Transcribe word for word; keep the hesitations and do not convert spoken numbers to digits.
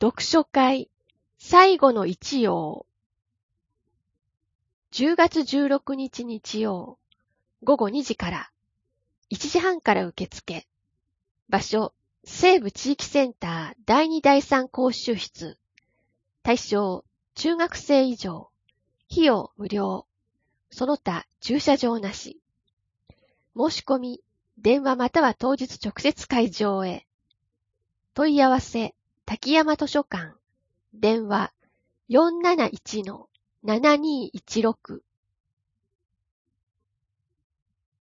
読書会最後の一曜。じゅうがつじゅうろくにち日曜ごごにじからいちじはんから受付。場所西部地域センターだいにだいさん講習室。対象中学生以上。費用無料。その他駐車場なし。申し込み電話または当日直接会場へ。問い合わせ滝山図書館。電話 よんなないちのななにいちろく